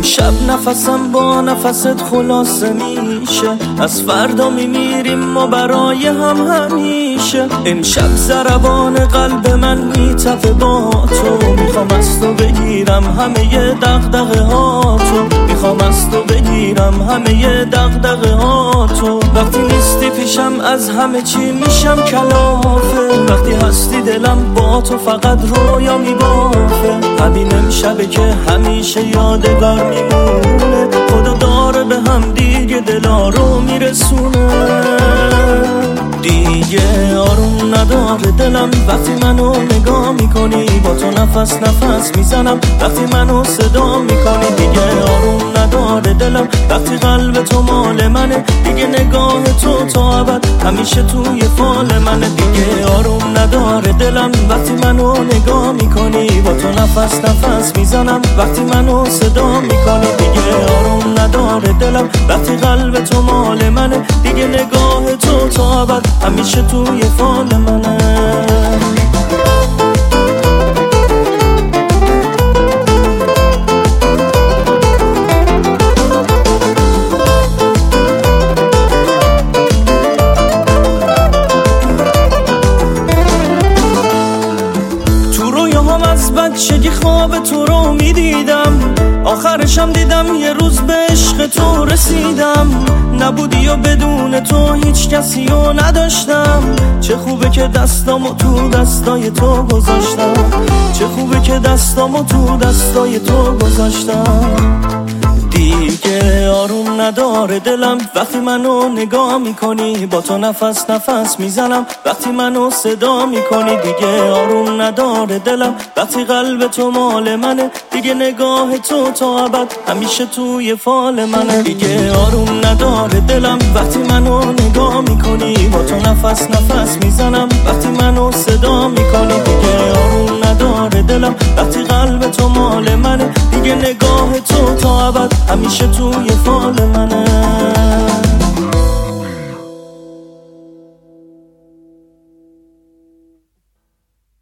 امشب نفسم با نفست خلاصه میشه، از فردا میمیریم ما برای هم همیشه. امشب ضربان قلب من میتپه با تو، میخوام از تو بگیرم همه دغدغه ها تو، میخوام از تو بگیرم همه دغدغه ها تو. وقتی نیستی پیشم از همه چی میشم کلافه، وقتی هستی دلم با تو فقط رویا میبافه. همین امشبه که همیشه یادگار میمونه، خدا داره به هم دیگه دلا رو میرسونه. دیگه آروم نداره دلم وقتی منو نگاه میکنی، با تو نفس نفس میزنم وقتی منو صدا میکنی. دیگه آروم نداره دلم وقتی قلب تو مال منه، دیگه نگاه تو تا ابد همیشه توی فال منه. دیگه آروم نداره دلم وقتی منو نگاه میکنی، با تو نفس نفس میزنم وقتی منو صدا میکنی. دیگه آروم نداره دلم وقتی قلب تو مال منه، دیگه نگاه تو تا ابد همیشه توی فال منه. از بچگی خواب تو رو میدیدم، آخرشم دیدم یه روز به عشق تو رسیدم. نبودی و بدون تو هیچ کسی رو نداشتم، چه خوبه که دستامو تو دستای تو گذاشتم، چه خوبه که دستامو تو دستای تو گذاشتم. دیگه آروم نداره دلم وقتی منو نگاه میکنی، با تو نفس نفس میزنم وقتی منو صدا میکنی. دیگه آروم نداره دلم وقتی قلب تو مال منه، دیگه نگاه تو تا ابد همیشه توی فال منه. دیگه آروم نداره دلم وقتی منو نگاه میکنی، با تو نفس نفس میزنم وقتی منو صدا میکنی. دیگه آروم نداره دلم وقتی قلب تو مال منه، دیگه نگاه تو تا ابد همیشه توی فال منه.